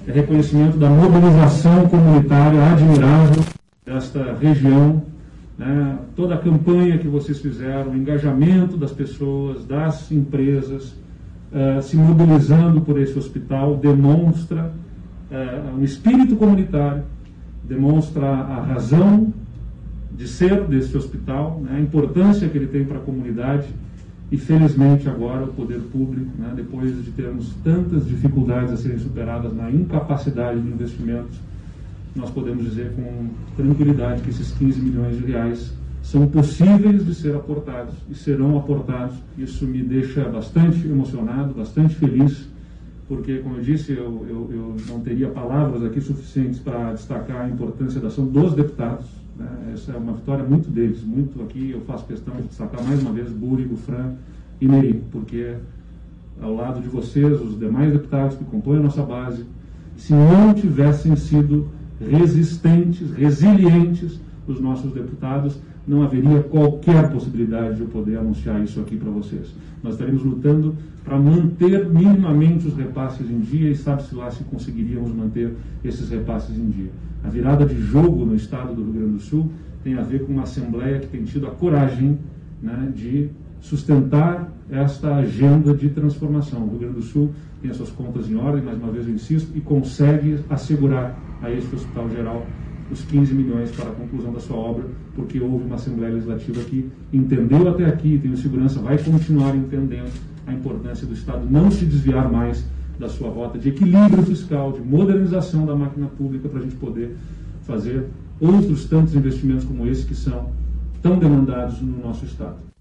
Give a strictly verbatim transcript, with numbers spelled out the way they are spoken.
é reconhecimento da mobilização comunitária admirável desta região, né? Toda a campanha que vocês fizeram, o engajamento das pessoas, das empresas, uh, se mobilizando por esse hospital, demonstra uh, um espírito comunitário, demonstra a razão de ser desse hospital, né? A importância que ele tem para a comunidade. E felizmente agora o poder público, né, depois de termos tantas dificuldades a serem superadas na incapacidade de investimentos, nós podemos dizer com tranquilidade que esses quinze milhões de reais são possíveis de ser aportados e serão aportados. Isso me deixa bastante emocionado, bastante feliz, porque, como eu disse, eu, eu, eu não teria palavras aqui suficientes para destacar a importância da ação dos deputados. Essa é uma vitória muito deles, muito aqui eu faço questão de destacar mais uma vez Búrigo, Fran e Neri, porque ao lado de vocês, os demais deputados que compõem a nossa base, se não tivessem sido resistentes, resilientes os nossos deputados, não haveria qualquer possibilidade de eu poder anunciar isso aqui para vocês. Nós estaremos lutando para manter minimamente os repasses em dia e sabe-se lá se conseguiríamos manter esses repasses em dia. A virada de jogo no estado do Rio Grande do Sul tem a ver com uma Assembleia que tem tido a coragem, né, de sustentar esta agenda de transformação. O Rio Grande do Sul tem as suas contas em ordem, mais uma vez eu insisto, e consegue assegurar a este Hospital Geral os quinze milhões para a conclusão da sua obra, porque houve uma Assembleia Legislativa que entendeu até aqui, tenho segurança, vai continuar entendendo a importância do Estado não se desviar mais da sua rota de equilíbrio fiscal, de modernização da máquina pública, para a gente poder fazer outros tantos investimentos como esse que são tão demandados no nosso Estado.